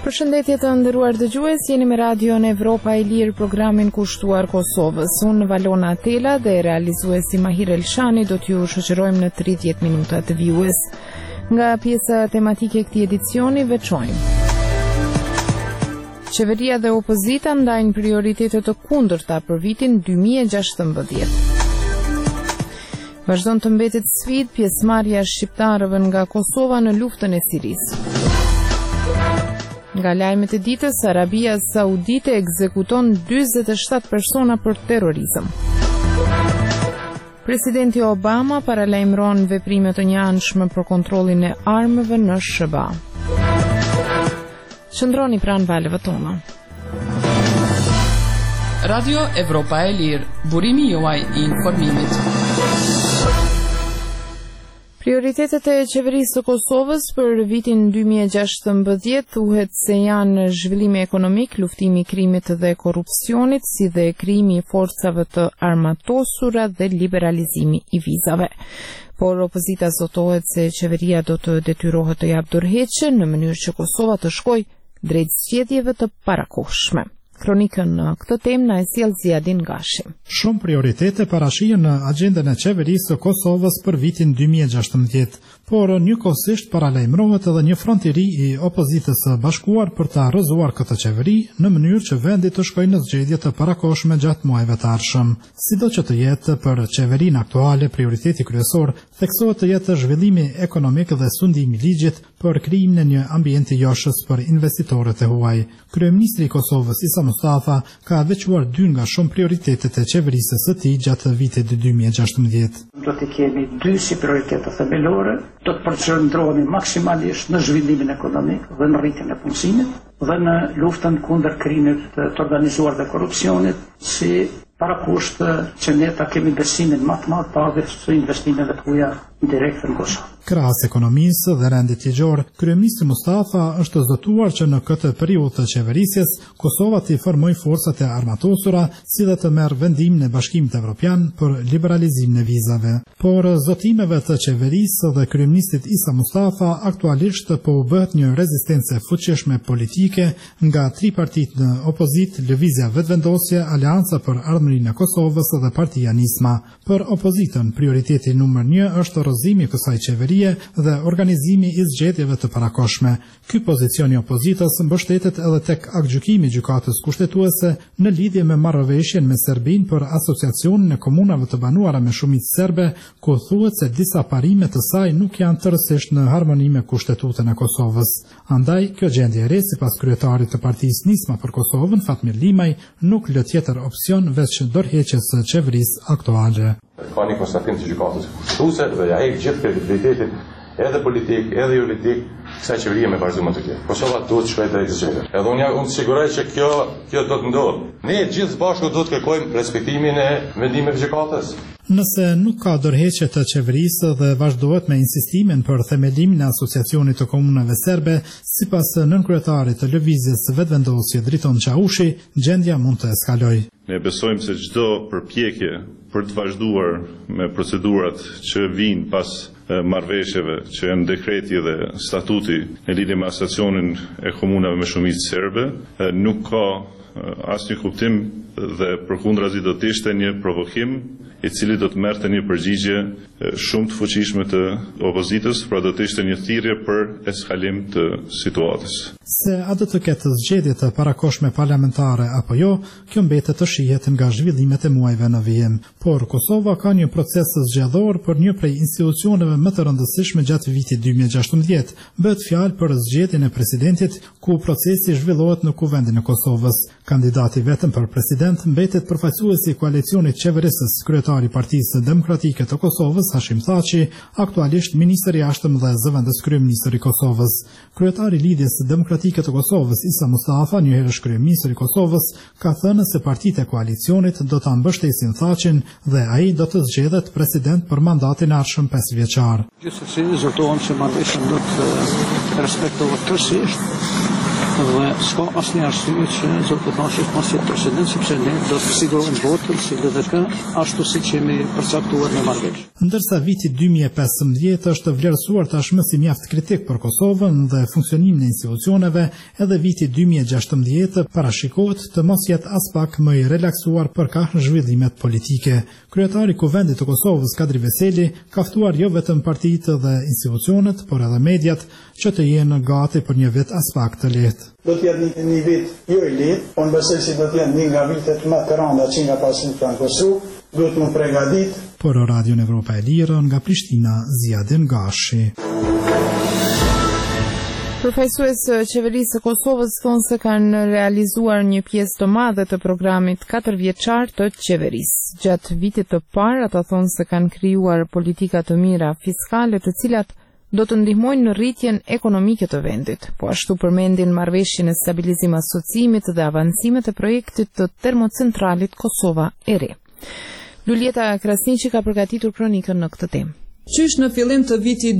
Përshëndetje të nderuar dëgjues, jeni me Radion Evropa e Lirë, programin kushtuar Kosovës. Unë Valona Atela dhe realizuesi Mahir Elshani do t'ju shoqërojmë në 30 minuta të vjues. Nga pjesa tematike e këtij edicioni veçojmë: Qeveria dhe opozita ndajnë prioritete të kundërta për vitin 2016. Vazhdon të mbetet sfidë pjesëmarrja e shqiptarëve nga Kosova në luftën e Sirisë. Nga lajmet e ditës, Arabia Saudite ekzekuton 47 persona për terrorizëm. Presidenti Obama paralajmëron veprime të njëanshme për kontrollin e armëve në SBA. Qëndroni pranë valeve tona. Radio Evropa e Lirë, burimi juaj i informimit. Prioritetet e qeverisë të Kosovës për vitin 2016 thuhet se janë zhvillimi ekonomik, luftimi i krimit dhe korrupsionit, si dhe krijimi i forcave të armatosura dhe liberalizimi i vizave. Por opozita zotohet se qeveria do të detyrohet të japë dorëheqje në mënyrë që Kosova të shkojë drejt zgjedhjeve të parakohshme. Kronikën në këtë temë na e sjell Ziadin Gashi. Shumë prioritete parashihen në agjendën e qeverisë së Kosovës për vitin 2016, por njëkohësisht paralajmërohet edhe një front i ri i opozitës së bashkuar për ta rrëzuar këtë qeveri në mënyrë që vendi të shkojë në zgjedhje të parakohshme gjatë muajve të ardhshëm. Sido që të jetë, për qeverinë aktuale prioriteti kryesor theksohet të jetë zhvillimi ekonomik dhe sundimi i ligjit për krijimin e një ambienti joshës për investitorët e huaj. Kryeministri i Kosovës Isa Mustafa ka veçuar dy nga shumë prioritetet e qeverisë së tij gjatë vitit 2016. Do të kemi dy si prioritete themelore, do të përqendrohemi maksimalisht në zhvillimin ekonomik dhe në rritjen e punësimit dhe në luftën kundër krimit të organizuar dhe korrupsionit, si parakusht që ne ta kemi besimin më të madh të investimeve të huaja direkte në Kosovë. Krahas ekonomisë dhe rendit ligjor, kryeministri Mustafa është zotuar që në këtë periudhë të qeverisjes Kosova të formojë forcat e armatosura, si dhe të merr vendimin e Bashkimit Evropian për liberalizimin e vizave. Por zotimeve të qeverisë dhe kryeministrit Isa Mustafa aktualisht po u bëhet një rezistencë e fuqishme politike nga tri partitë në opozit, Lëvizja Vetvendosje, Aleanca për Ardhmërinë e Kosovës dhe Partia Nisma. Për opozitën, prioriteti numër 1 është rrëzimi i kësaj qeverie dhe organizimi i zgjedhjeve të parakohshme. Ky pozicion i opozitës mbështetet edhe tek aktgjykimi i gjykatës kushtetuese në lidhje me marrëveshjen me Serbinë për asociacionin e komunave të banuara me shumicë serbe, ku thuhet se disa parime të saj nuk janë tërësisht në harmoni me Kushtetutën e Kosovës. Andaj, kjo gjendje e re sipas kryetarit të Partisë Nisma për Kosovën, Fatmir Limaj, nuk lë tjetër opsion veç dorëheqjes së qeverisë aktuale. Ka një konstatim të gjykatës kushtetuese dhe ja e gjithë kredibilitetin edhe politik, edhe juridik, kësaj qeverie me vazhdim të tjerë. Kosova duhet të shkojë drejt zgjedhjeve. Edhe unë siguroj që kjo do të ndodhë. Ne gjithë bashkë do të kërkojmë respektimin e vendimeve të gjykatës. Nëse nuk ka dorëheqje të qeverisë dhe vazhdohet me insistimin për themelimin e asociacionit të komunave serbe, sipas nënkryetarit të Lëvizjes Vetvendosje Driton Çaushi, gjendja mund të eskalojë. Ne besojmë se çdo përpjekje për të vazhduar me procedurat që vijnë pas marrëveshjeve që janë dekreti dhe statuti në lidhje me asociacionin e komunave me shumicë serbe, nuk ka asnjë kuptim dhe përkundrazi do të ishte një provokim i cili do të merrte një përgjigje shumë të fuqishme të opozitës, pra do të ishte një thirrje për eskalim të situatës. Se a do të ketë zgjedhje të parakohshme parlamentare apo jo, kjo mbetet të shihet nga zhvillimet e muajve në vijim. Por Kosova ka një proces zgjedhor për një prej institucioneve më të rëndësishme gjatë vitit 2016. Bëhet fjalë për zgjedhjen e presidentit, ku procesi zhvillohet në Kuvendin e Kosovës. Kandidati vetëm për president mbetet përfaqësuesi i koalicionit qeverisës, kryetari i Partisë Demokratike të Kosovës, Hashim Thaçi, aktualisht ministri i jashtëm dhe zëvendës kryeministër i Kosovës. Kryetari i Lidhjes Demokratike të Kosovës, Isa Mustafa, njëherësh kryeministër i Kosovës, ka thënë se partitë e koalicionit do ta mbështesin Thaçin dhe ai do të zgjedhet president për mandatin e ardhshëm 5 vjeçar. Gjithsesi zotohem se marrëveshja do të respektohet tërësisht Dhe s'ka asnjë arsye që Zoti Thaçi mos jetë president, sepse ne do të sigurojmë votën si DDK ashtu siç jemi përcaktuar në marrëveshje. Ndërsa viti 2015 është vlerësuar tashmë si mjaft kritik për Kosovën dhe funksionimin e institucioneve, edhe viti 2016 parashikohet të mos jetë as pak më i relaksuar për ka zhvillimet politike. Kryetari i Kuvendit të Kosovës, Kadri Veseli, ka ftuar jo vetëm partitë dhe institucionet, por edhe mediat që të jenë gati për një vit as pak të lehtë. Do të jetë një vit jo i lehtë, por besoj se do të jetë një nga vitet më të rënda që nga pasim në Kosovë, duhet më përgatit. Por Radio Evropa e Lirë nga Prishtina, Ziadin Gashi. Përfaqësues qeverisë së Kosovës thonë se kanë realizuar një pjesë të madhe të programit 4 vjeçar të qeverisë. Gjatë vitit të parë, ata thonë se kanë krijuar politika të mira fiskale të cilat do të ndihmojnë në rritjen ekonomike të vendit. Po ashtu përmendin marrëveshjen e stabilizim asociimit dhe avancimet e projektit të termocentralit Kosova e Re. Luljeta Krasniqi ka përgatitur kronikën në këtë temë. Qysh në fillim të vitit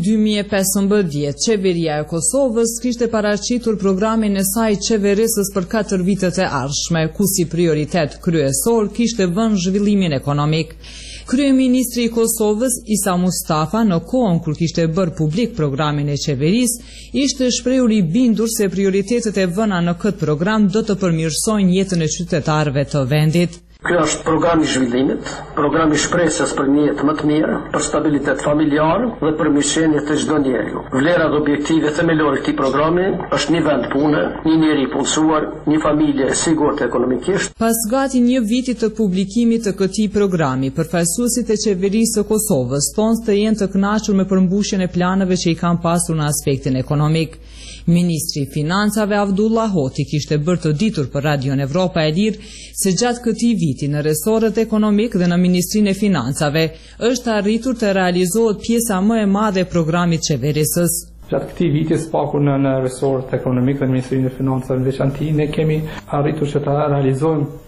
2015, qeveria e Kosovës kishte paraqitur programin e saj qeverisës për 4 vitet e ardhshme, ku si prioritet kryesor kishte vënë zhvillimin ekonomik. Kryeministri i Kosovës, Isa Mustafa, në kohën kur kishte bërë publik programin e qeverisë, ishte shprehur i bindur se prioritetet e vëna në këtë program do të përmirësojnë jetën e qytetarëve të vendit. Ky është programi i zhvillimit, programi i shpresës për një jetë më të mirë, për stabilitet familjar dhe për mirëqenie të çdo njeriu. Vlerat dhe objektivet themelore të këtij programi është një vend pune, një njeri i punësuar, një familje e sigurt ekonomikisht. Pas gati një viti të publikimit të këtij programi, përfaqësuesit e qeverisë së Kosovës thonë të jenë të kënaqur me përmbushjen e planeve që i kanë pasur në aspektin ekonomik. Ministri i Financave Avdullah Hoti kishte bërë të ditur për Radio Evropa e Lirë se gjatë këtij viti në resorët ekonomik dhe në Ministrinë e Financave është arritur të realizohet pjesa më e madhe e programit qeverisës. Gjatë këtij viti spaku në resorët ekonomik dhe Ministrinë e Financave në veçanti ne kemi arritur që ta realizojmë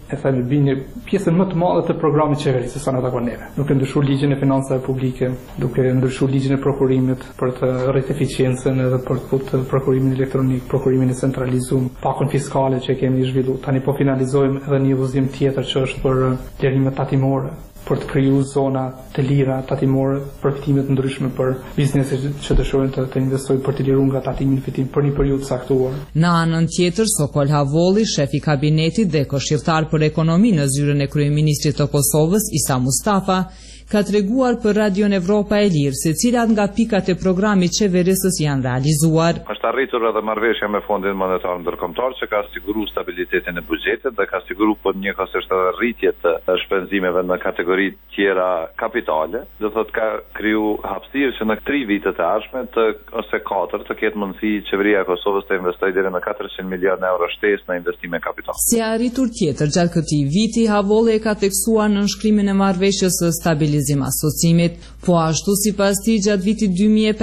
pjesën më të madhe të programit qeverisë sa në takon neve. Duke ndryshuar ligjin e financave publike, duke ndryshuar ligjin e prokurimit për të rritur eficiencën edhe për të prokurimin elektronik, prokurimin e centralizuar, pakun fiskale që kemi zhvilluar. Tani po finalizojmë edhe një vëzhgim tjetër që është për lirimet tatimore, për të krijuar zona të lira tatimore për fitime të ndryshme për bizneset që dëshirojnë të investojnë për të liruar nga tatimi në fitim për një periudhë caktuar. Në anën tjetër, Sokol Havolli, shef i kabinetit dhe këshilltar për ekonomi në zyrën e kryeministrit të Kosovës, Isa Mustafa, ka treguar për Radio Evropa e Lirë se cilat nga pikat e programit qeverisës janë realizuar. Është arritur edhe marrëveshja me Fondin Monetar Ndërkombëtar që ka siguruar stabilitetin e buxhetit dhe ka siguruar për njëkohësisht edhe rritje të shpenzimeve në kategori tjera kapitale. Do thotë ka kriju hapësirë që në 3 vitet e ardhshme ose 4 të ketë mundësi qeveria e Kosovës të investojë deri në 400 miliardë euro shtesë në investime kapital. Si arritur tjetër gjatë këtij viti, Havolli ka teksuar në nënshkrimin e marrëveshjes së stabilizim asociimit, po ashtu sipas tij gjatë vitit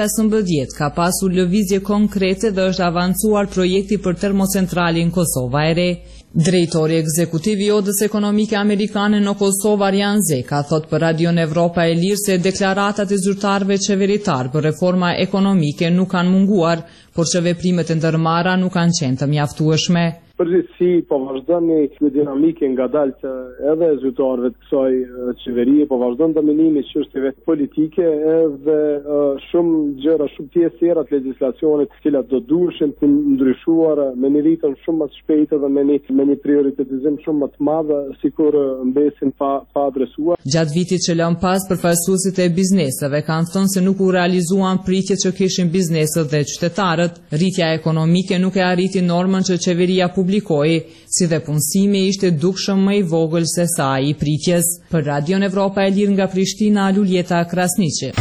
2015 ka pasur lëvizje konkrete dhe është avancuar projekti për termocentralin Kosova e Re. Drejtori ekzekutiv i Odës Ekonomike Amerikane në Kosovë, Arjan Zeka, thot për Radio Evropa e Lirë se deklaratat e zyrtarëve qeveritar për reforma ekonomike nuk kanë munguar, por që veprimet e ndërmarra nuk kanë qenë të mjaftueshme. Përgjithësi po vazhdon një dinamike ngadalë që edhe zyrtarëve të kësaj qeverie po vazhdon dominimi çështjeve politike edhe shumë gjëra, shumë pjesë tjera të legjislacionit të cilat do duheshin të ndryshuara me një ritëm shumë më të shpejtë dhe me një prioritetizim shumë më të madh, sikur mbesin pa adresuar. Gjatë vitit që lëm pas, përfaqësuesit e bizneseve kanë thënë se nuk u realizuan pritjet që kishin bizneset dhe qytetarët. Rritja ekonomike nuk e arriti normën që qeveria publikoi, si dhe punësimi ishte dukshëm më i vogël se sa i pritjes. Për Radio Evropa e Lirë nga Prishtina, Luljeta Krasniqi.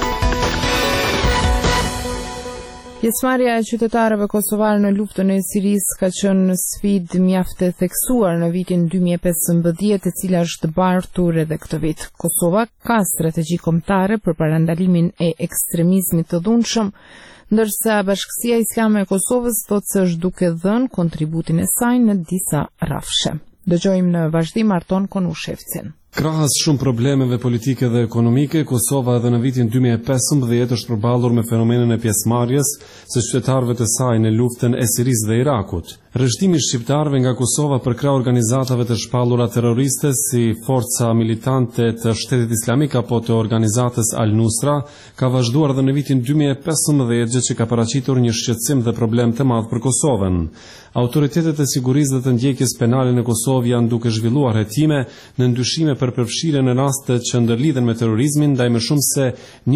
Pjesëmarrja e qytetarëve kosovar në luftën e Sirisë ka qenë në sfidë mjaft e theksuar në vitin 2015, e cila është bartur edhe këtë vit. Kosova ka strategji kombëtare për parandalimin e ekstremizmit të dhunshëm, ndërsa Bashkësia Islame e Kosovës thotë se është duke dhënë kontributin e saj në disa rrafshe. Dëgjojmë në vazhdim Arton Konushevcin. Krahas shumë problemeve politike dhe ekonomike, Kosova edhe në vitin 2015 është përballur me fenomenin e pjesëmarrjes së qytetarëve të saj në luftën e Sirisë dhe Irakut. Rreshtimi i shqiptarëve nga Kosova për krah organizatave të shpallura terroriste si forca militante të Shtetit Islamik apo të organizatës Al-Nusra ka vazhduar edhe në vitin 2015, gjë që ka paraqitur një shqetësim dhe problem të madh për Kosovën. Autoritetet e sigurisë dhe të ndjekjes penale në Kosovë janë duke zhvilluar hetime në ndryshime për përfshirje në raste që ndërlidhen me terrorizmin ndaj më shumë se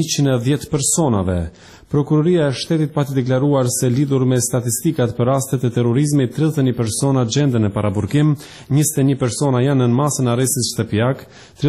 110 personave. Prokuroria e Shtetit pati deklaruar se lidhur me statistikat për rastet e terrorizmit, 31 persona gjenden në paraburgim, 21 persona janë në masën arrestit shtëpiak,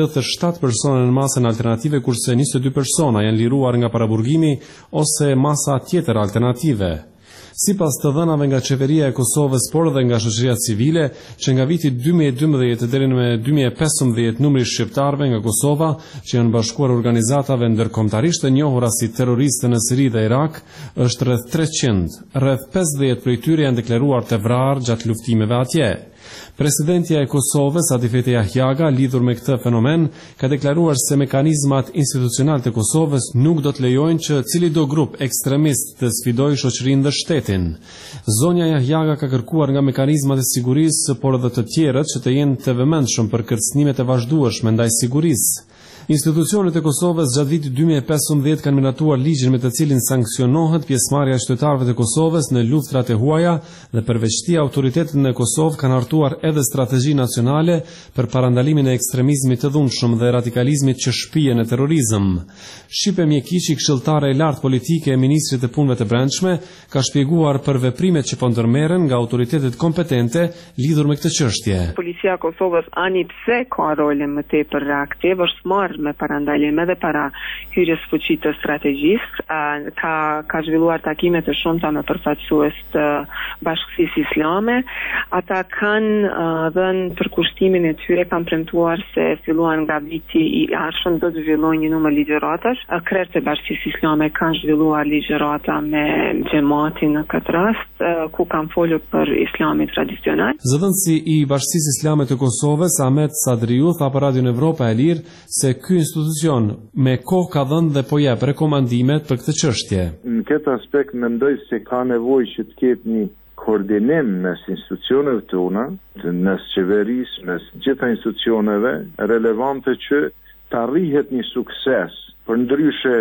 37 persona në masën alternative, kurse 22 persona janë liruar nga paraburgimi ose masa tjetër alternative. Sipas të dhënave nga qeveria e Kosovës, por dhe nga shoqëria civile, që nga viti 2012 deri në 2015 numri i shqiptarëve nga Kosova që janë bashkuar organizatave ndërkombëtarisht të njohura si terroristë në Siri dhe Irak është rreth 300. Rreth 50 prej tyre janë deklaruar të vrarë gjatë luftimeve atje. Presidentja e Kosovës, Atifete Jahjaga, lidhur me këtë fenomen, ka deklaruar se mekanizmat institucional të Kosovës nuk do të lejojnë që cilido grup ekstremist të sfidojë shoqërinë dhe shtetin. Zonja Jahjaga ka kërkuar nga mekanizmat e sigurisë, por edhe të tjerët që të jenë të vëmendshëm për kërcënimet e vazhdueshme ndaj sigurisë. Institucionet e Kosovës gjatë vitit 2015 kanë miratuar ligjin me të cilin sankcionohet pjesëmarrja e qytetarëve të Kosovës në luftrat e huaja dhe përveçti autoritetet në Kosovë kanë hartuar edhe strategji nacionale për parandalimin e ekstremizmit të dhunshëm dhe radikalizmit që shpihen në terrorizëm. Shqipe Mjekiçi, këshilltare e lartë politike e ministrit të punëve të brendshme, ka shpjeguar për veprimet që po ndërmerren nga autoritetet kompetente lidhur me këtë çështje. Policia e Kosovës ani pse ka role më tepër reaktiv, është marrë me parandalime dhe para hyrjes fuqit të strategjisë, ka zhvilluar takime të shumta me përfaqësues të Bashkisë Islame. Ata kanë dhënë përkushtimin e tyre, kanë premtuar se filluar nga viti i ardhshëm do të zhvillojnë një numër ligjëratash. Krerët e Bashkisë Islame kanë zhvilluar ligjërata me xhamatin në këtë rast, ku kanë folur për islamin tradicional. Zëdhënësi i Bashkisë Islame të Kosovës, Ahmet Sadriu, tha për Radio Evropa e Lirë se ky institucion me kohë ka dhënë dhe po jep rekomandimet për këtë çështje. Në këtë aspekt mendoj se ka nevojë që të ketë një koordinim mes institucioneve tona, mes qeverisë, mes gjitha institucioneve relevante që të arrihet një sukses. Përndryshe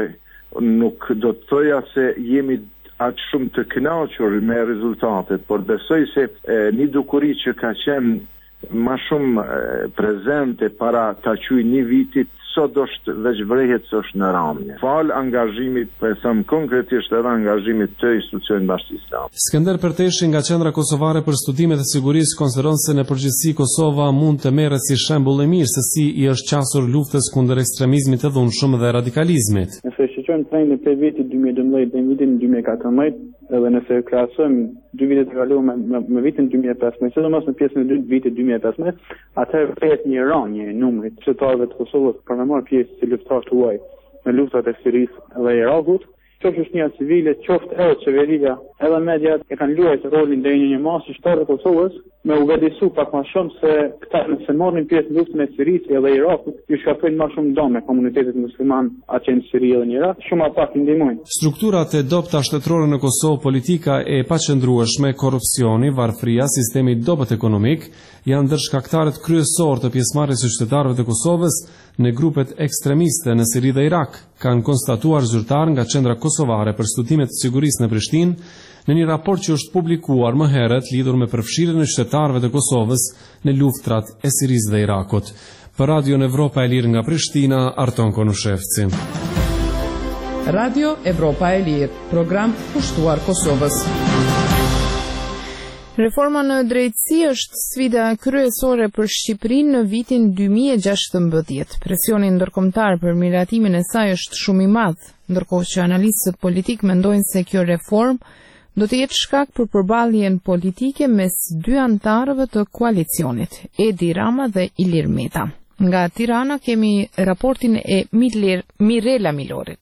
nuk do të thoja se jemi aq shumë të kënaqur me rezultatet, por besoj se një dukuri që ka qenë ma shumë prezente para ta quaj një vitit, sot është veç vrehet së është në ramje. Fal angazhimit, për thëmë konkretisht edhe angazhimit të institucionit Bashkisë Islame. Skënder Perteshi nga Qendra Kosovare për Studimet e Sigurisë konsideron se në përgjithësi Kosova mund të merret si shembull i mirë se si i është qasur luftës kundër ekstremizmit të dhunshëm dhe radikalizmit. Nëse shoqërojmë trendin prej vitit 2012 deri në vitin 2014, edhe nëse krahasojmë 2 vitet e kaluara me vitin 2015, sidomos në pjesën e dytë të vitit 2015, atëherë pritet një rënje e numrit të qytetarëve të Kosovës për të marrë pjesë si luftarë të huaj në luftat e Sirisë dhe Irakut. Qoftë shtënia civile, qoftë edhe qeveria, edhe mediat e kanë luajtur rolin deri në një masë qytetarë të Kosovës me u vëdësu pak më shumë se këta nëse marrin pjesë në luftën e Sirisë dhe Irakut, ju shkaktojnë më shumë dëm me komunitetet musliman atje në Siri dhe në Irak, shumë pak i ndihmojnë. Strukturat e dobta shtetërore në Kosovë, politika e paqëndrueshme, korrupsioni, varfëria, sistemi i dobët ekonomik janë ndër shkaktarët kryesorë të pjesëmarrjes së qytetarëve të Kosovës në grupet ekstremiste në Siri dhe Irak, kanë konstatuar zyrtar nga Qendra Kosovare për Studimet të Sigurisë në Prishtinë në një raport që është publikuar më herët lidhur me përfshirjen e qytetarëve të Kosovës në luftrat e Sirisë dhe Irakut. Për Radio Evropa e Lirë nga Prishtina, Arton Konushevci. Radio Evropa e Lirë, program kushtuar Kosovës. Reforma në drejtësi është sfida kryesore për Shqipërinë në vitin 2016. Presioni ndërkombëtar për miratimin e saj është shumë i madh, ndërkohë që analistët politik mendojnë se kjo reformë do të jetë shkak për përballjen politike mes dy antarëve të koalicionit, Edi Rama dhe Ilir Meta. Nga Tirana kemi raportin e Mirela Milorit.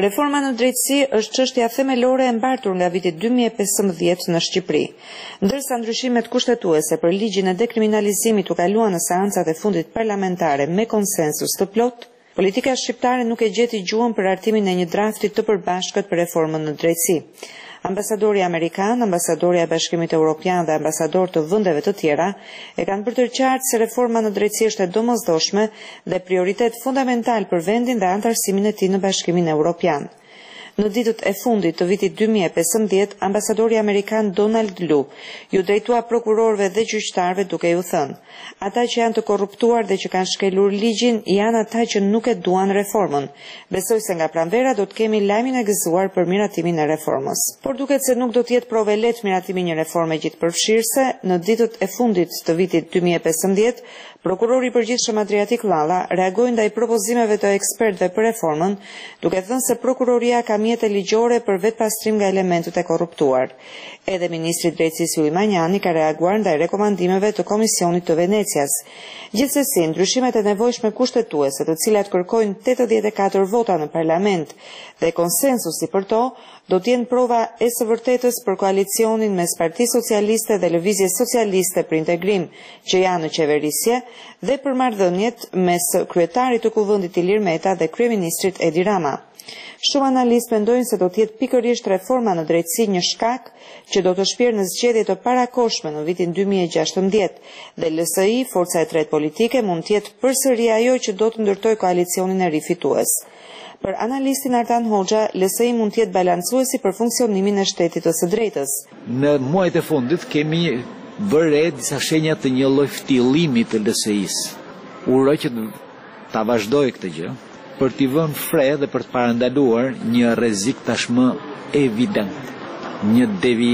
Reforma në drejtësi është çështja themelore e mbartur nga viti 2015 në Shqipëri. Ndërsa ndryshimet kushtetuese për ligjin e dekriminalizimit u kaluan në seancat e fundit parlamentare me konsensus të plot, politika shqiptare nuk e gjeti gjuhën për hartimin e një drafti të përbashkët për reformën në drejtësi. Ambasadori Amerikan, ambasadori e Bashkimit Evropian dhe ambasador të vendeve të tjera e kanë bërë qartë se reforma në drejtësi është e domosdoshme dhe prioritet fundamental për vendin dhe antarësimin e tij në Bashkimin Evropian. Në ditët e fundit të vitit 2015, ambasadori Amerikan Donald Lu ju drejtua prokurorëve dhe gjyqtarëve duke ju thënë: ata që janë të korruptuar dhe që kanë shkelur ligjin janë ata që nuk e duan reformën. Besoj se nga pranvera do të kemi lajmin e gëzuar për miratimin e reformës. Por duket se nuk do të jetë provë lehtë miratimi një reforme gjithëpërfshirëse. Në ditët e fundit të vitit 2015, prokurori i përgjithshëm Adriatik Llalla reagoi ndaj propozimeve të ekspertëve për reformën, duke thënë se prokuroria ka mjete ligjore për vetpastrim nga elementët e korruptuar. Edhe ministri i Drejtësisë Ylli Manjani ka reaguar ndaj rekomandimeve të Komisionit të Venecias. Gjithsesi, ndryshimet e nevojshme kushtetuese, të cilat kërkojnë 84 vota në parlament dhe konsensusi për to, do të jenë prova e së vërtetës për koalicionin mes Partisë Socialiste dhe Lëvizjes Socialiste për Integrim që janë në qeverisje dhe për marrëdhëniet mes kryetarit të Kuvendit Ilir Meta dhe kryeministrit Edi Rama. Shumë analistë mendojnë se do të jetë pikërisht reforma në drejtësi një shkak që do të shpjerë në zgjedhje të parakoshme në vitin 2016 dhe LSI, forca e tretë politike, mund të jetë përsëri ajo që do të ndërtojë koalicionin e ri fitues. Për analistin Artan Hoxha, LSI mund të jetë balancuesi për funksionimin e shtetit të së drejtës. Në muajt e fundit kemi vëre disa shenja të një lloj ftillimi të LSI-s. Uroj që ta vazhdojë këtë gjë për t'i vënë fre dhe për të parandaluar një rrezik tashmë evident, një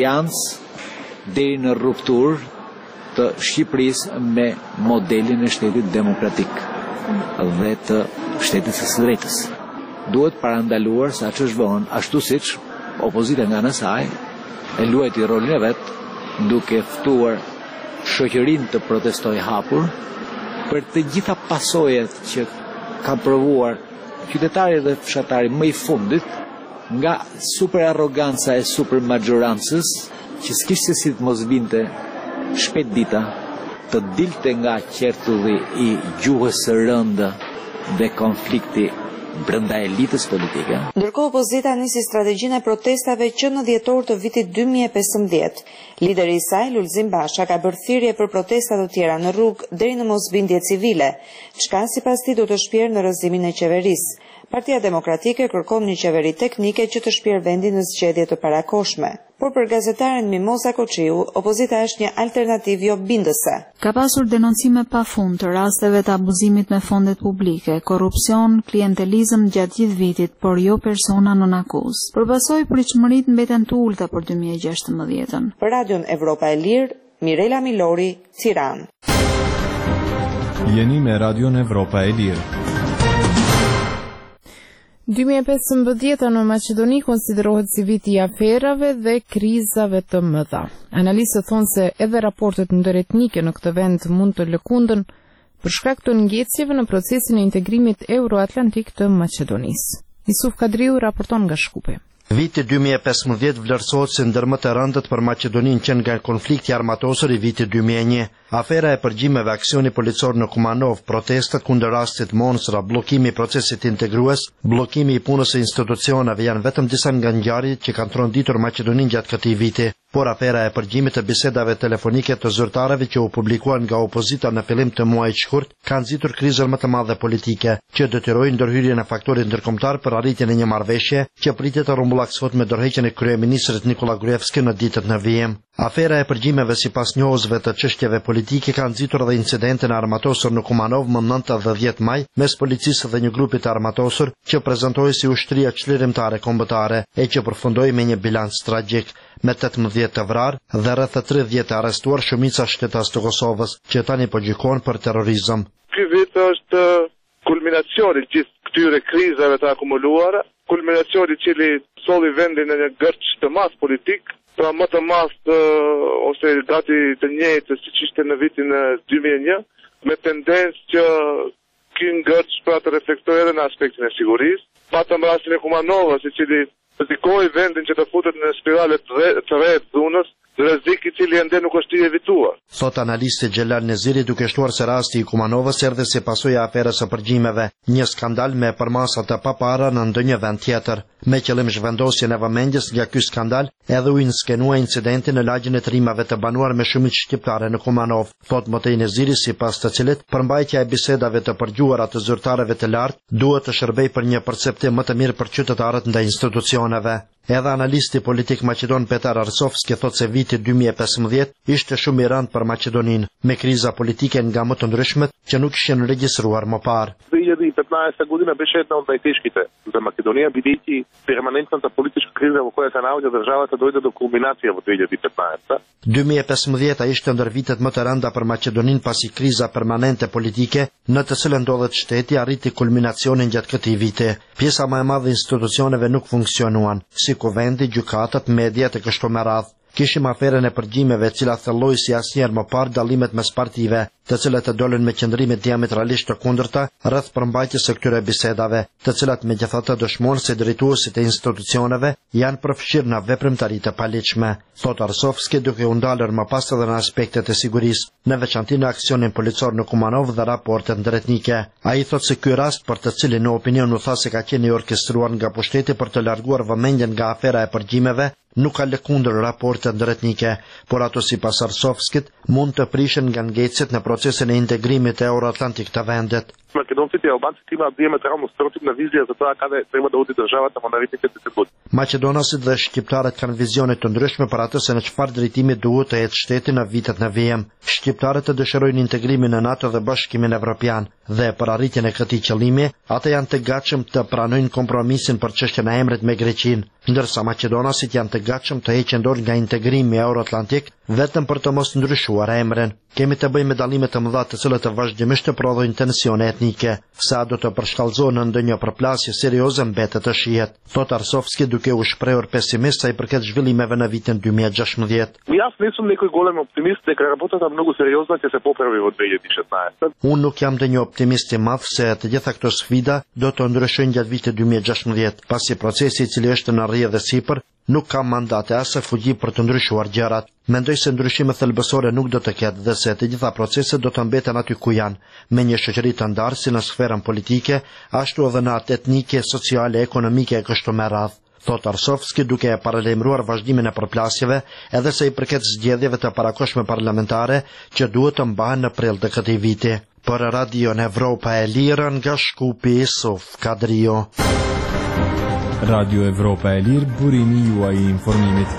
deviancë deri në rupturë të Shqipërisë me modelin e shtetit demokratik dhe të shtetit së drejtës. Duhet parandaluar sa ç'është vënë, ashtu siç opozita nga ana saj e luajti rolin e vet, duke ftuar shoqërinë të protestojë hapur për të gjitha pasojat që kanë provuar qytetari dhe fshatari më i fundit nga super arroganca e super maggiorancës që s'kishte si të mos vinte shpejt dita të dilte nga qertulli i gjuhës së rëndë dhe konflikti brenda elitës politike. Ndërkohë opozita nisi strategjinë e protestave që në dhjetor të vitit 2015. Lideri i saj, Lulzim Basha, ka bërë thirrje për protesta të tjera në rrugë deri në mosbindje civile, çka sipas tij do të shpjerë në rrëzimin e qeverisë. Partia Demokratike kërkon një qeveri teknike që të shpjerë vendin në zgjedhje të parakoshme. Por për gazetaren Mimosa Koçiu, opozita është një alternativë jo bindëse. Ka pasur denoncime pafund të rasteve të abuzimit me fondet publike, korrupsion, klientelizëm gjatë gjithë vitit, por jo persona nën akuzë. Përpasoj pritshmëritë mbeten të ulta për 2016. Për Radion Evropa e Lirë, Mirela Milori, Tiranë. Jeni me Radion Evropa e Lirë. 2015 në Maqedoni konsiderohet si viti i aferave dhe krizave të mëdha. Analistët thonë se edhe raportet ndëretnike në këtë vend mund të lëkundën për shkak të ngecjeve në procesin e integrimit euroatlantik të Maqedonisë. Yusuf Kadriu raporton nga Shkupi. Viti 2015 vlerësohet si ndër më të rëndët për Maqedoninë që nga konflikti armatosur i vitit 2001. Afera e përgjimeve aksioni policor në Kumanov, protestat kundër rastit Monsra, bllokimi i procesit integrues, bllokimi i punës së institucioneve janë vetëm disa nga ngjarjet që kanë tronditur Maqedoninë gjatë këtij viti. Por afera e përgjimit të bisedave telefonike të zyrtarëve që u publikuan nga opozita në fillim të muajit shkurt kanë nxitur krizën më të madhe politike, që detyroi ndërhyrjen e faktorit ndërkombëtar për arritjen e një marrëveshje që pritet të rrumbullaksohet me dorëheqjen e kryeministrit Nikola Gruevski në ditët në vijim. Afera e përgjimeve sipas njohësve të çështjeve politike ka nxitur edhe incidentin armatosur në Kumanov më 9 dhe 10 maj mes policisë dhe një grupi të armatosur që prezantohej si ushtria çlirimtare kombëtare e që përfundoi me një bilanc tragjik, me 18 të vrarë dhe rreth 30 të arrestuar, shumica shtetas të Kosovës, që tani po gjykohen për terrorizëm. Ky vit është kulminacioni gjithë këtyre krizave të akumuluara, kulminacioni i cili solli vendin në një gërç të madh politik, pra më të madh ose gati të njëjtë siç ishte në vitin 2001, me tendencë që ky ngërç pra të reflektojë edhe në aspektin e sigurisë. Patëm rastin e Kumanovës, i cili rrezikoi vendin që të futet në spirale të re të dhunës, rrezik i cili ende nuk është i evituar. Thot analisti Xhelal Neziri, duke shtuar se rasti i Kumanovës erdhi si pasojë e aferës së përgjimeve, një skandal me përmasa të papara në ndonjë vend tjetër. Me qëllim zhvendosjen e vëmendjes nga ky skandal, edhe u skenua incidenti në lagjen e trimave të banuar me shumicë shqiptare në Kumanov. Thot Motej Neziri, sipas të cilit përmbajtja e bisedave të përgjuara të zyrtarëve të lartë duhet të shërbejë për një perceptim më të mirë për qytetarët ndaj institucioneve. Edhe analisti politik maqedon Petar Arsovski thot se viti 2015 ishte shumë i rëndë për Maqedoninë, me kriza politike nga më të ndryshmet që nuk ishin regjistruar më parë. 2015 година беше една от най-тежките за Македония, бидейки перманентната политическа криза, во която наоѓа државата дојде до кулминација во 2015. 2015 ishte ndër vitet më të rënda për Maqedoninë pasi kriza permanente politike në të cilën ndodhet shteti arriti kulminacionin gjatë këtij viti. Pjesa më e madhe e institucioneve nuk funksionuan, si kuvendi, gjykatat, mediat e kështu me radhë. Kishim aferën e përgjimeve, cila thelloi si asnjëherë më parë dallimet mes partive, të cilat e dolën me qëndrime diametralisht të kundërta rreth përmbajtjes së këtyre bisedave, të cilat megjithatë dëshmojnë se drejtuesit e institucioneve janë përfshirë në veprimtari të paligjshme. Thot Arsovski, duke u ndalur më pas edhe në aspektet e sigurisë, në veçanti në aksionin policor në Kumanov dhe raportet drejtnike. Ai thot se ky rast, për të cilin në opinion u tha se ka qenë i orkestruar nga pushteti për të larguar vëmendjen nga afera e përgjimeve, nuk ka lëkundër raportet drejtnike, por ato sipas Arsovskit mund të prishen nga ngecjet në procesin e integrimit euroatlantik të vendit. Македонците и албанците имаат диаметрално спротивна визија за тоа каде треба да оди државата во наредните 10 години. Maqedonasit dhe shqiptarët kanë vizione të ndryshme për atë se në çfarë drejtimi duhet të jetë shteti në vitet në vijim. Shqiptarët të dëshirojnë integrimin në NATO dhe Bashkimin Evropian dhe për arritjen e këtij qëllimi, ata janë të gatshëm të pranojnë kompromisin për çështjen e emrit me Greqinë, ndërsa maqedonasit janë të gatshëm të heqin dorë nga integrimi euroatlantik vetëm për të mos ndryshuar emrin. Kemi të bëjmë me dallime të mëdha të cilat vazhdimisht të prodhojnë tensione etnike. Sa do të përshkallëzohen në ndonjë përplasje serioze mbetet të shihet. Thot Arsovski, duke u shprehur pesimist sa i përket zhvillimeve në vitin 2016. Јас не сум некој голем оптимист дека работата многу сериозна ќе се поправи во 2016. Unë nuk jam ndonjë optimist i madh se të gjitha këto sfida do të ndryshojnë gjatë vitit 2016, pasi procesi i cili është në rrjedhë dhe sipër nuk ka mandate as fugji për të ndryshuar gjërat. Mendoj se ndryshime thelbësore nuk do të ketë dhe se të gjitha proceset do të mbeten aty ku janë, me një shoqëri të ndarë si në sferën politike, ashtu edhe në atë etnike, sociale, ekonomike e kështu me radhë. Thot Arsovski, duke e paralajmëruar vazhdimin e përplasjeve, edhe se i përket zgjedhjeve të parakohshme parlamentare që duhet të mbahen në prill të këtij viti. Për Radion Evropa e Lirë, nga Shkupi, Isuf Kadrio. Radio Evropa e Lirë, burimi juaj i informimit.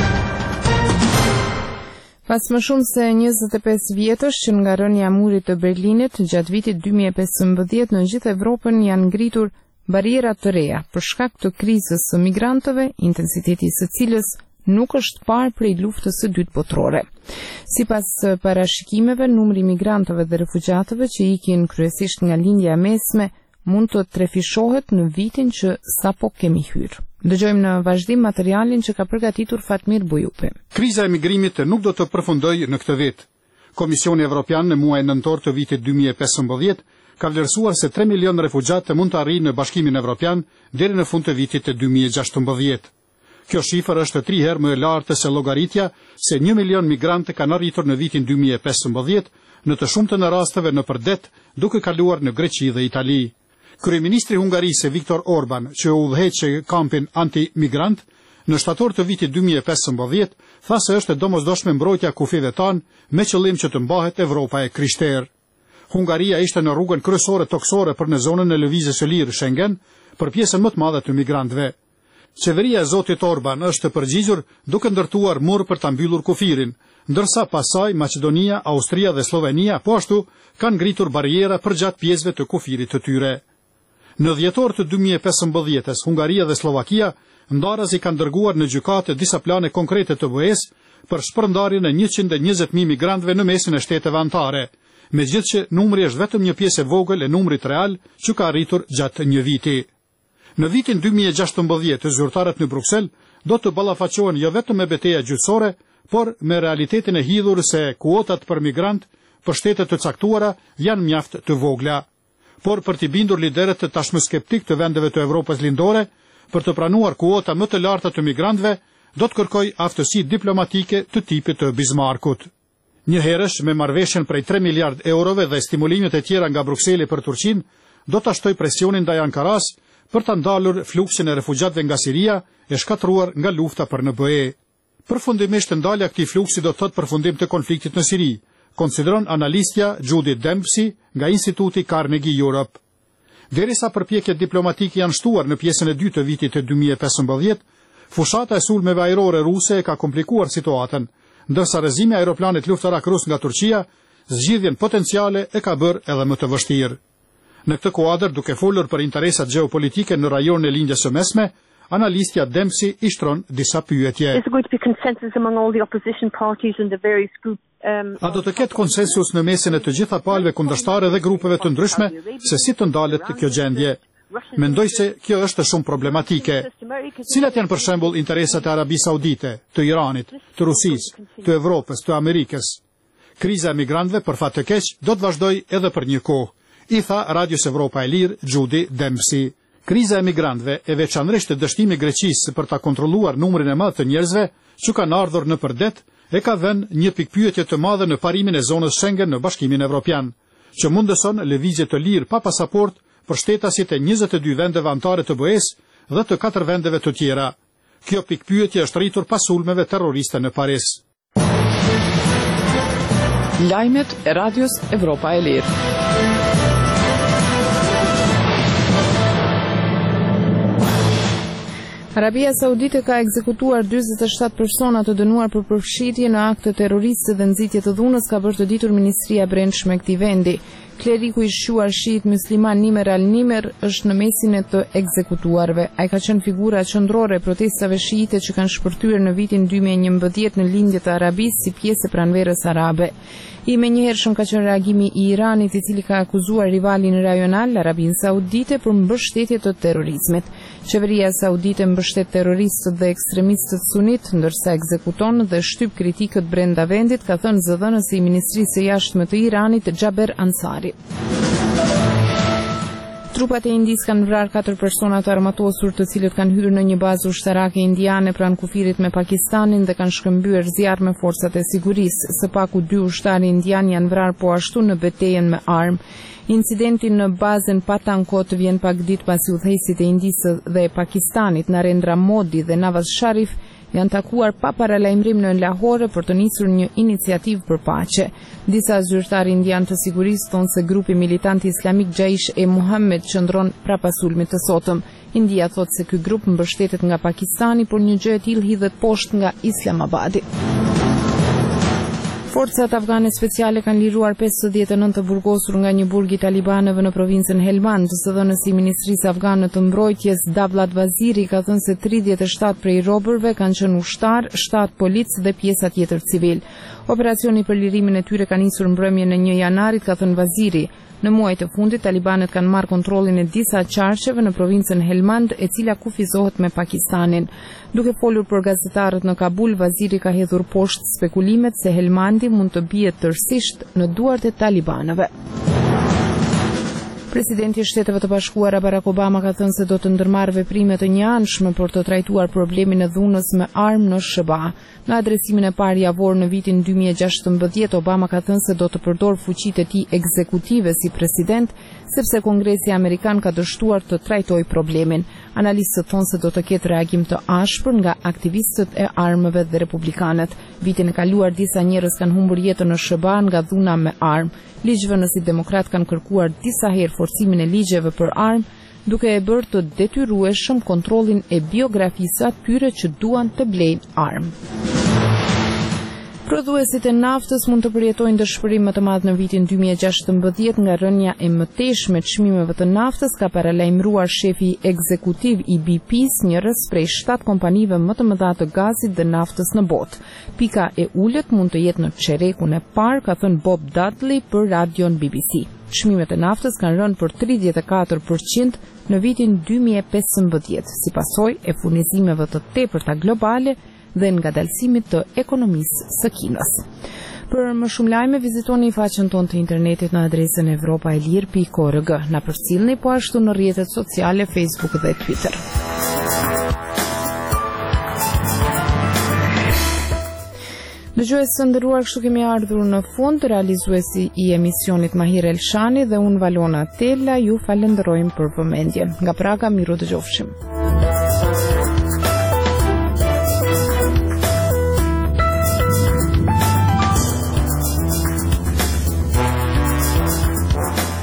Pas më shumë se 25 vjetësh që nga rënja e murit të Berlinit, gjatë vitit 2015 në gjithë Evropën janë ngritur bariera të reja për shkak të krizës së migrantëve, intensiteti së cilës nuk është parë prej luftës së dytë botërore. Sipas parashikimeve, numri i migrantëve dhe refugjatëve që ikin kryesisht nga lindja e mesme mund të trefishohet në vitin që sapo kemi hyrë. Dëgjojmë në vazhdim materialin që ka përgatitur Fatmir Bujupi. Kriza e migrimit nuk do të përfundojë në këtë vit. Komisioni Evropian në muajin nëntor të vitit 2015 ka vlerësuar se 3 milion refugjatë mund të arrijnë në Bashkimin Evropian deri në fund të vitit të 2016. Kjo shifër është 3 herë më e lartë se llogaritja se 1 milion migrantë kanë arritur në vitin 2015 në të shumtën e rasteve në përdet, duke kaluar në Greqi dhe Itali. Kryeministri Hungarisë Viktor Orban, që udhëheqi kampin anti-migrant, në shtator të vitit 2015, tha se është e domosdoshme mbrojtja kufive tanë me qëllim që të mbahet Evropa e krishterë. Hungaria ishte në rrugën kryesore toksore për në zonën e lëvizjes së lirë Schengen për pjesën më të madhe të migrantëve. Qeveria e Zotit Orban është përgjigjur duke ndërtuar mur për ta mbyllur kufirin, ndërsa pasaj Maqedonia, Austria dhe Slovenia po ashtu kanë ngritur bariera përgjatë pjesëve të kufirit të tyre. Në dhjetor të 2015-s, Hungaria dhe Slovakia ndarazi kanë dërguar në gjykate disa plane konkrete të BE-s për shpërndarjen e 120.000 migrantëve në mesin e shteteve anëtare, megjithëse që numri është vetëm një pjesë e vogël e numrit real që ka arritur gjatë një viti. Në vitin 2016, zyrtarët në Bruksel do të ballafaqohen jo vetëm me betejë gjyqësore, por me realitetin e hidhur se kuotat për migrant për shtete të caktuara janë mjaft të vogla. por për t'i bindur liderët të tashmë skeptik të vendeve të Evropës lindore për të pranuar kuota më të larta të migrantëve, do të kërkoj aftësi diplomatike të tipit të Bismarckut. Njëherësh, me marrëveshjen prej 3 miliard eurove dhe stimulimet e tjera nga Brukseli për Turqinë, do ta shtoj presionin ndaj Ankaras për ta ndalur fluksin e refugjatëve nga Siria e shkatruar nga lufta për NBE. Përfundimisht ndalja këtij fluksi do të thotë përfundim të konfliktit në Siri, konsideron analistja Judy Dempsey nga Instituti Carnegie Europe. Derisa përpjekjet diplomatike janë shtuar në pjesën e dytë të vitit të 2015, fushata e sulmeve ajrore ruse e ka komplikuar situatën, ndërsa rrezimi i aeroplanit luftarak rus nga Turqia, zgjidhjen potenciale e ka bërë edhe më të vështirë. Në këtë kuadër, duke folur për interesat gjeopolitike në rajonin e lindjes së mesme, analistja Dempsey i shtron disa pyetje. A do të ketë konsensus në mesin e të gjitha palëve kundërshtare dhe grupeve të ndryshme se si të ndalet kjo gjendje? Mendoj se kjo është shumë problematike. Cilat janë për shembull interesat e Arabisë Saudite, të Iranit, të Rusisë, të Evropës, të Amerikës? Kriza e migrantëve për fat të keq do të vazhdoj edhe për një kohë, i tha Radios Evropa e Lirë Judy Dempsey. Kriza e migrantëve e veçanërisht dështimi i Greqisë për ta kontrolluar numrin e madh të njerëzve që kanë ardhur në përdet e ka vënë një pikpyetje të madhe në parimin e zonës Schengen në Bashkimin Evropian, që mundëson lëvizje të lirë pa pasaportë për shtetasit e 22 vendeve anëtare të BE-s dhe të 4 vendeve të tjera. Kjo pikpyetje është rritur pas sulmeve terroriste në Paris. Lajmet e Radios Evropa e Lirë. Arabia Saudite ka ekzekutuar 47 persona të dënuar për përfshirje në akte terroriste dhe nxitje të dhunës, ka bërë të ditur Ministria e Brendshme e këtij vendi. Kleriku i shquar shiit musliman Nimer al-Nimer është në mesin e të ekzekutuarve. Ai ka qenë figura qendrore e protestave shiite që kanë shpërthyer në vitin 2011 në lindjet e Arabisë si pjesë e pranverës arabe. I menjëhershëm ka qenë reagimi i Iranit, i cili ka akuzuar rivalin rajonal, Arabinë Saudite, për mbështetje të terrorizmit. Qeveria saudite mbështet terroristët dhe ekstremistët sunit, ndërsa ekzekuton dhe shtyp kritikët brenda vendit, ka thënë zëdhënësi i Ministrisë së Jashtme të Iranit, Jaber Ansari. Trupat e Indisë kanë vrarë 4 persona të armatosur, të cilët kanë hyrë në një bazë ushtarake indiane pranë kufirit me Pakistanin dhe kanë shkëmbyer zjarr me forcat e sigurisë. Së paku 2 ushtarë indian janë vrarë po ashtu në betejën me armë. Incidenti në bazën Patankot vjen pak ditë pasi udhëheqësit e Indisë dhe Pakistanit, Narendra Modi dhe Nawaz Sharif, janë takuar pa paralajmërim në Lahore për të nisur një iniciativë për paqe. Disa zyrtarë indian të sigurisë thonë se grupi militant islamik Jaish-e-Muhammed qëndron prapa sulmit të sotëm. India thotë se ky grup mbështetet nga Pakistani, por një gjë e tillë hidhet poshtë nga Islamabadi. Forcat afgane speciale kanë liruar 59 të burgosur nga një burg i talibanëve në provincën Helmand. Zëdhënësi i Ministrisë Afgane të Mbrojtjes Davlat Vaziri ka thënë se 37 prej robërve kanë qenë ushtar, 7 polic dhe pjesa tjetër civil. Operacioni për lirimin e tyre ka nisur mbrëmjen e 1 janarit, ka thënë Vaziri. Në muajt e fundit, talibanët kanë marrë kontrollin e disa qarqeve në provincën Helmand, e cila kufizohet me Pakistanin. Duke folur për gazetarët në Kabul, Vaziri ka hedhur poshtë spekulimet se Helmandi mund të bie tërësisht në duart e talibanëve. Presidenti i Shteteve të Bashkuara Barack Obama ka thënë se do të ndërmarrë veprime të njëanshme për të trajtuar problemin e dhunës me armë në SBA. Në adresimin e parë javor në vitin 2016, Obama ka thënë se do të përdor fuqitë e tij ekzekutive si president, sepse Kongresi Amerikan ka dështuar të trajtojë problemin. Analistët thonë se do të ketë reagim të ashpër nga aktivistët e armëve dhe republikanët. Vitin e kaluar disa njerëz kanë humbur jetën në SBA nga dhuna me armë. Ligjvënësit demokrat kanë kërkuar disa herë forcimin e ligjeve për armë, duke e bërë të detyrueshëm kontrollin e biografisë atyre që duan të blejnë armë. Prodhuesit e naftës mund të përjetojnë dëshpërim më të madh në vitin 2016 nga rënja e mëtejshme të çmimeve të naftës, ka paralajmëruar shefi ekzekutiv i BP-s, njërës prej 7 kompanive më të mëdha të gazit dhe naftës në botë. Pika e ulët mund të jetë në çerekun e parë, ka thënë Bob Dudley për radion BBC. Çmimet e naftës kanë rënë për 34% në vitin 2015, si pasojë e furnizimeve të tepërta globale dhe nga dalësimit të ekonomisë së Kinës. Për më shumë lajme vizitoni faqen tonë të internetit në adresën europaelir.org. Na përcjellni po ashtu në rrjetet sociale Facebook dhe Twitter. Dëgjues së nderuar, kështu kemi ardhur në fund. Realizuesi i emisionit Mahir Elshani dhe unë Valona Tella ju falenderojmë për vëmendje. Nga Praga, miru dëgjofshim.